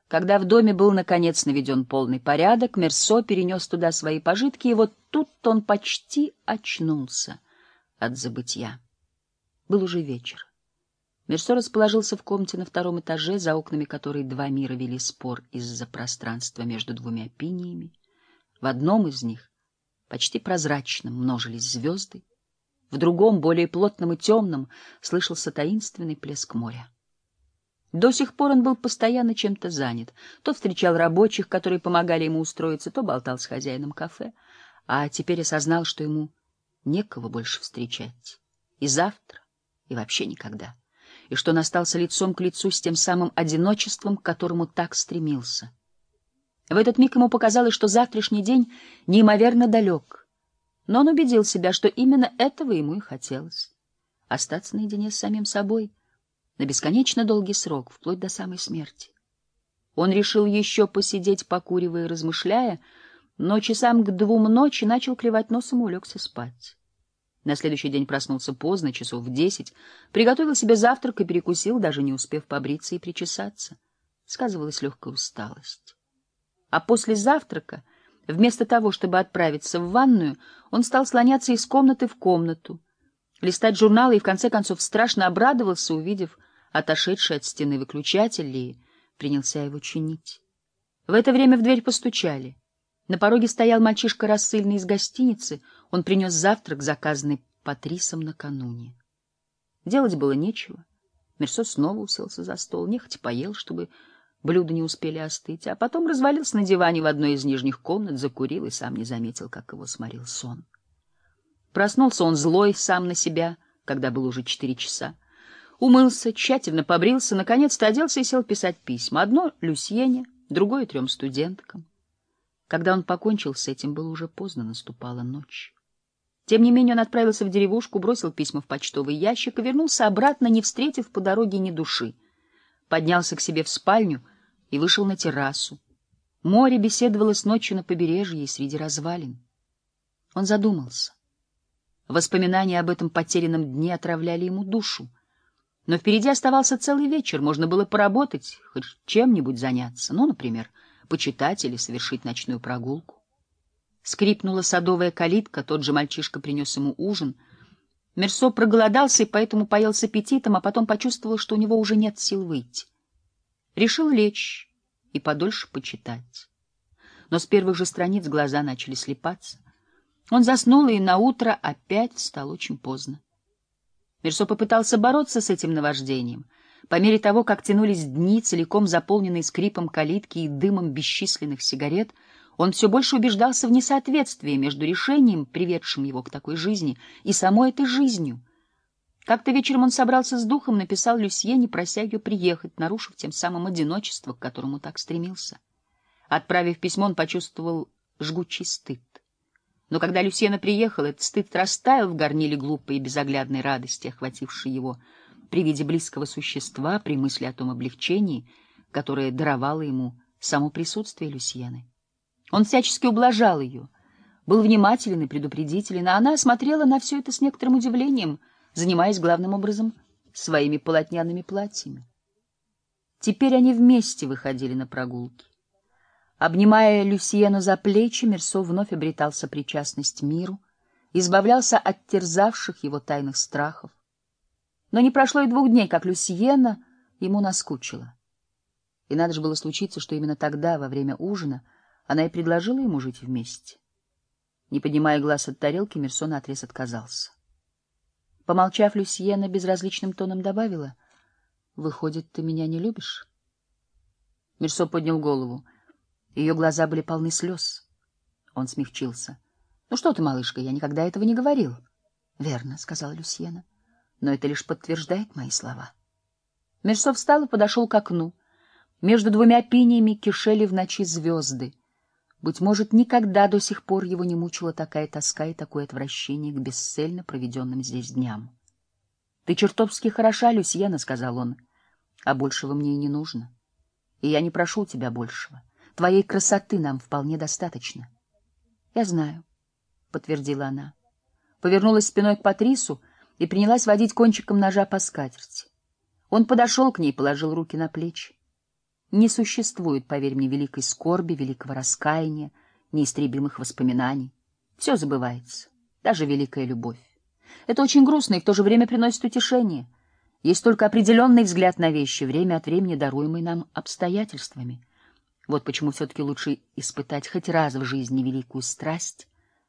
Когда в доме был, наконец, наведен полный порядок, Мерсо перенес туда свои пожитки, и вот тут он почти очнулся от забытья. Был уже вечер. Мерсо расположился в комнате на втором этаже, за окнами которой два мира вели спор из-за пространства между двумя пиниями. В одном из них, почти прозрачном, множились звезды, в другом, более плотном и темном, слышался таинственный плеск моря. До сих пор он был постоянно чем-то занят. То встречал рабочих, которые помогали ему устроиться, то болтал с хозяином кафе, а теперь осознал, что ему некого больше встречать. И завтра, и вообще никогда. И что он остался лицом к лицу с тем самым одиночеством, к которому так стремился. В этот миг ему показалось, что завтрашний день неимоверно далек. Но он убедил себя, что именно этого ему и хотелось. Остаться наедине с самим собой на бесконечно долгий срок, вплоть до самой смерти. Он решил еще посидеть, покуривая и размышляя, но часам к 2 ночи начал клевать носом и улегся спать. На следующий день проснулся поздно, часов в 10, приготовил себе завтрак и перекусил, даже не успев побриться и причесаться. Сказывалась легкая усталость. А после завтрака, вместо того, чтобы отправиться в ванную, он стал слоняться из комнаты в комнату, листать журналы и, в конце концов, страшно обрадовался, увидев отошедший от стены выключатель, и принялся его чинить. В это время в дверь постучали. На пороге стоял мальчишка рассыльный из гостиницы. Он принес завтрак, заказанный Патрисом накануне. Делать было нечего. Мерсо снова уселся за стол, нехотя поел, чтобы блюда не успели остыть, а потом развалился на диване в одной из нижних комнат, закурил и сам не заметил, как его сморил сон. Проснулся он злой сам на себя, когда было уже 4 часа. Умылся, тщательно побрился, наконец-то оделся и сел писать письма. Одно Люсьене, другое 3 студенткам. Когда он покончил с этим, было уже поздно, наступала ночь. Тем не менее он отправился в деревушку, бросил письма в почтовый ящик и вернулся обратно, не встретив по дороге ни души. Поднялся к себе в спальню и вышел на террасу. Море беседовало с ночью на побережье и среди развалин. Он задумался. Воспоминания об этом потерянном дне отравляли ему душу. Но впереди оставался целый вечер, можно было поработать, хоть чем-нибудь заняться, ну, например, почитать или совершить ночную прогулку. Скрипнула садовая калитка, тот же мальчишка принес ему ужин. Мерсо проголодался и поэтому поел с аппетитом, а потом почувствовал, что у него уже нет сил выйти. Решил лечь и подольше почитать. Но с первых же страниц глаза начали слипаться. Он заснул и наутро опять встал очень поздно. Мерсо попытался бороться с этим наваждением. По мере того, как тянулись дни, целиком заполненные скрипом калитки и дымом бесчисленных сигарет, он все больше убеждался в несоответствии между решением, приведшим его к такой жизни, и самой этой жизнью. Как-то вечером он собрался с духом, написал Люсьене, прося ее приехать, нарушив тем самым одиночество, к которому так стремился. Отправив письмо, он почувствовал жгучий стыд. Но когда Люсьена приехала, этот стыд растаял в горниле глупой и безоглядной радости, охватившей его при виде близкого существа, при мысли о том облегчении, которое даровало ему само присутствие Люсьены. Он всячески ублажал ее, был внимателен и предупредителен, а она смотрела на все это с некоторым удивлением, занимаясь главным образом своими полотняными платьями. Теперь они вместе выходили на прогулки. Обнимая Люсьену за плечи, Мерсо вновь обретал сопричастность миру, избавлялся от терзавших его тайных страхов. Но не прошло и 2 дней, как Люсьена ему наскучила. И надо же было случиться, что именно тогда, во время ужина, она и предложила ему жить вместе. Не поднимая глаз от тарелки, Мерсо наотрез отказался. Помолчав, Люсьена безразличным тоном добавила: «Выходит, ты меня не любишь?» Мерсо поднял голову. Ее глаза были полны слез. Он смягчился. — Ну что ты, малышка, я никогда этого не говорил. — Верно, — сказала Люсьена, — но это лишь подтверждает мои слова. Мерсо встал и подошел к окну. Между 2 пиниями кишели в ночи звезды. Быть может, никогда до сих пор его не мучила такая тоска и такое отвращение к бесцельно проведенным здесь дням. — Ты чертовски хороша, Люсьена, — сказал он, — а большего мне и не нужно. И я не прошу у тебя большего. Твоей красоты нам вполне достаточно. — Я знаю, — подтвердила она. Повернулась спиной к Патрису и принялась водить кончиком ножа по скатерти. Он подошел к ней и положил руки на плечи. Не существует, поверь мне, великой скорби, великого раскаяния, неистребимых воспоминаний. Все забывается, даже великая любовь. Это очень грустно и в то же время приносит утешение. Есть только определенный взгляд на вещи, время от времени даруемый нам обстоятельствами. Вот почему все-таки лучше испытать хоть раз в жизни великую страсть,